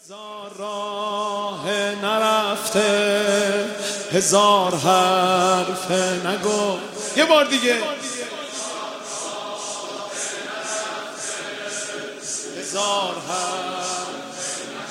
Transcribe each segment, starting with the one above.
هزار راه نرفته، هزار حرف نگو. یه بار دیگه. هزار حرف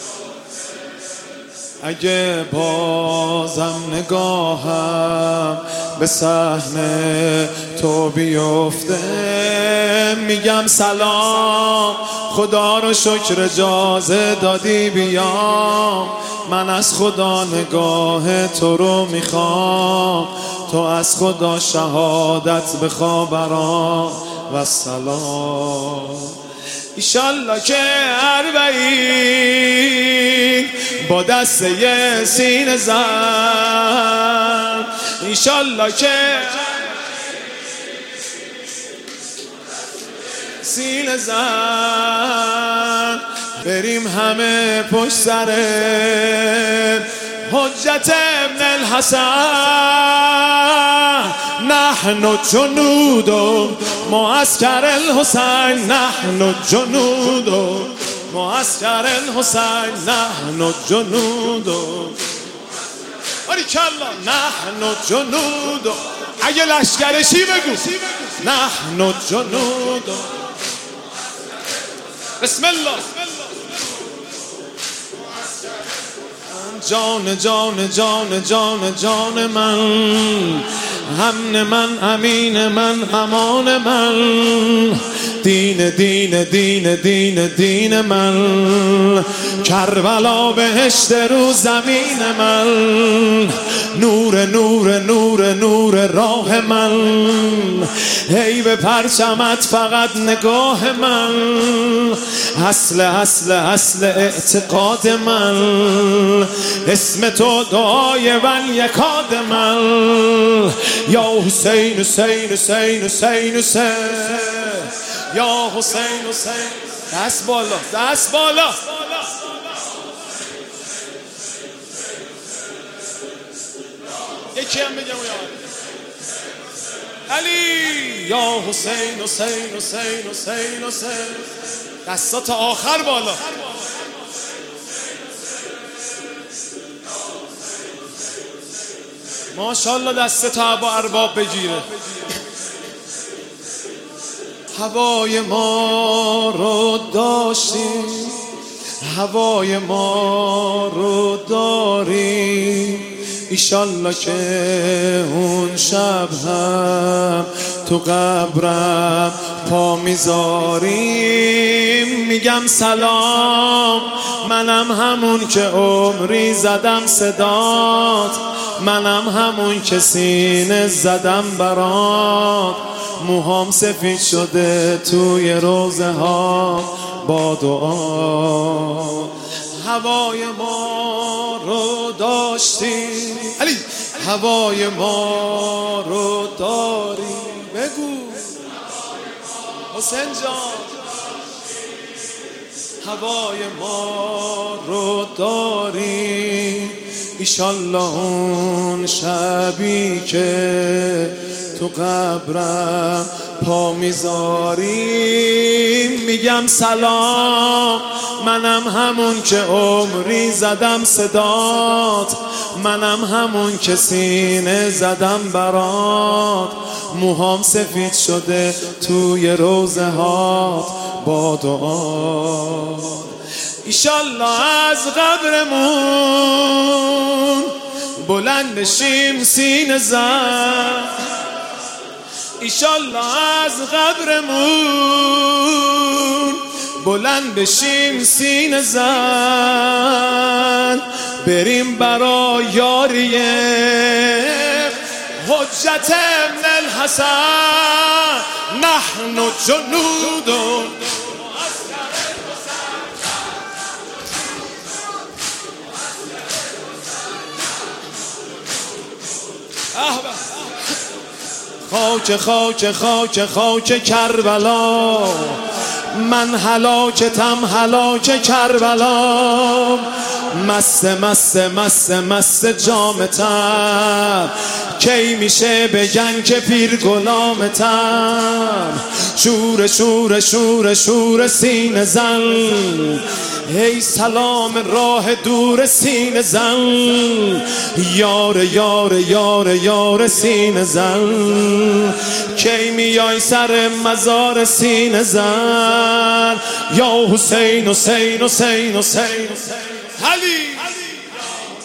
اگه بازم نگاهم به صحنه تو بیفته، میگم سلام خدا رو شکر اجازه دادی بیام. من از خدا نگاه تو رو میخوام، تو از خدا شهادت بخوا برام و سلام. ایشالله که اربعین با دسته سینه زن، ایشالله که سینه زن، بریم همه پشت سر حجت ابن الحسن. نحن جنود معسكر الحسین، نحن جنود معسكر الحسین، نحن جنود. باریکالله. نحن جنود. اگه لشکرشی بگو. نحن جنود. بسم الله. جان جان جان جان جان من، امن من، امین من، امان من، دین دین دین دین دین من، کربلا بهشت رو زمین من، نور نور نور نور راه من، ای به پرچمت فقط نگاه من، اصل اصل اصل اعتقاد من، اسم تو دعای ون یکاد من، یا حسین حسین حسین حسین حسین، یا حسین حسین. دست بالا، دست بالا. یکی هم بگم علی. یا حسین حسین حسین حسین حسین. دستا تا آخر بالا. ماشاءالله دست تا با ارباب بگیره. هوای ما رو داشتی، هوای ما رو داری، ایشالله که اون شب هم تو قبرم پا میذاری. میگم سلام، منم همون که عمری زدم صدات، منم همون که سینه زدم برات، موهام سفید شده توی روزه ها با دعا. هوای ما رو داشتی علی، هوای ما رو داری. بگو حسین جان. هوای ما رو داری، ایشالله اون شبی که تو قبرم پا میذاری. میگم سلام، منم همون که عمری زدم صدات، منم همون که سینه زدم برات، موهام سفید شده توی روزه هات با دعا. ایشالله از قبرمون بلند بشیم سینه زن، ایشالله از قبرمون بلند بشیم سینه زن، بریم برا یاری حجت ابن الحسن. نحن جنود خاک خاک خاک خاک کربلا، من هلاکتم هلاک کربلا، مست مست مست مست جامتم، کی میشه بگن که پیر غلامتم؟ شور شور شور شور سینه زن، ای سلام راه دور سینه زن، یار یار یار یار سینه زن، کی میای سر مزار سینه زن؟ یا حسین حسین حسین حسین علی